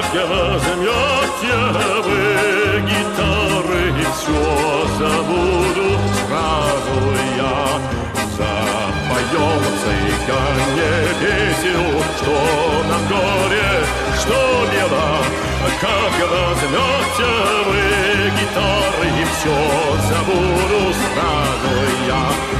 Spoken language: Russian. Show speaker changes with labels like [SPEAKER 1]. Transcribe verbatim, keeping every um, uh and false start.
[SPEAKER 1] я возьмете вы гитары, и все забуду сразу я. Запоем цыгане песню, что нам горе, что дело. Как возьмете вы гитары, и все забуду сразу я.